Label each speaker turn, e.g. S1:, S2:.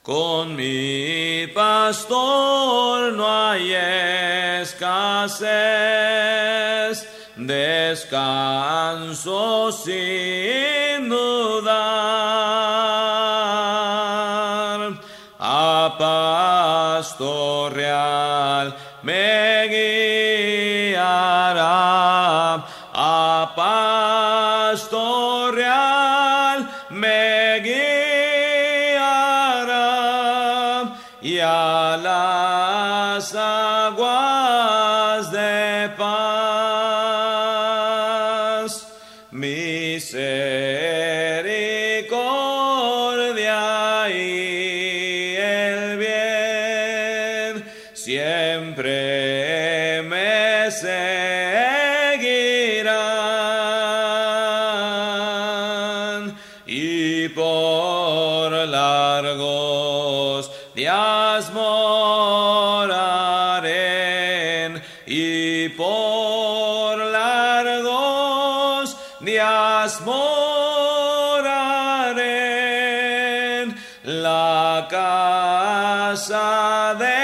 S1: Con mi pastor no hay escasez, descanso sin dudar. A pasto real me guiará, a pasto real me guiará, y a las aguas de paz. Misericordia y el bien siempre me seguirán, y por largos días moraré, y por largos días moraré en la casa de